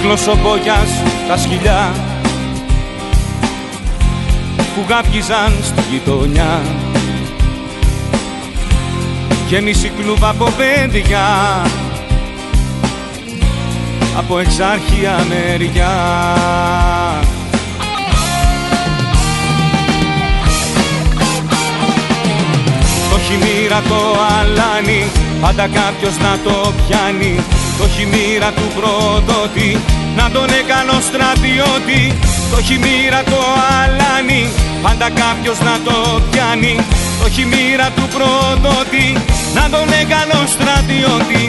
κύκλος ο Μπόγιας τα σκυλιά που γάβγιζαν στη γειτονιά και μισή κλούβα από παιδιά από εξάρχεια μεριά. Το χειμήρα το αλάνι, πάντα κάποιος να το πιάνει. Το χειμήρα του προδότη, να τον έκανω στρατιώτη. Το χειμήρα το αλάνι, πάντα κάποιος να το πιάνει. Το χειμήρα του προδότη, να τον έκανω στρατιώτη.